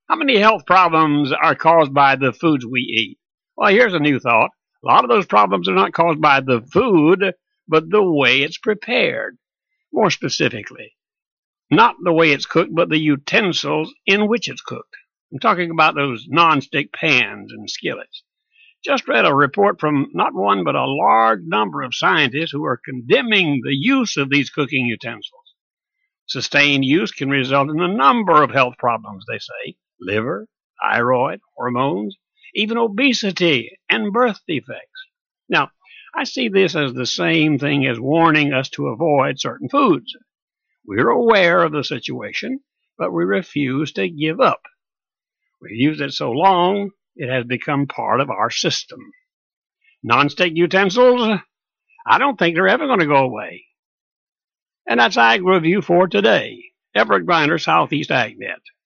How many health problems are caused by the foods we eat? Well, here's a new thought. A lot of those problems are not caused by the food, but the way it's prepared. More specifically, not the way it's cooked, but the utensils in which it's cooked. I'm talking about those non-stick pans and skillets. Just read a report from not one but a large number of scientists who are condemning the use of these cooking utensils. Sustained use can result in a number of health problems, they say: liver, thyroid, hormones, even obesity and birth defects. Now, I see this as the same thing as warning us to avoid certain foods. We're aware of the situation, but we refuse to give up. We've used it so long, it has become part of our system. Non-stick utensils, I don't think they're ever going to go away. And that's Ag Review for today. Everett Griner, Southeast AgNet.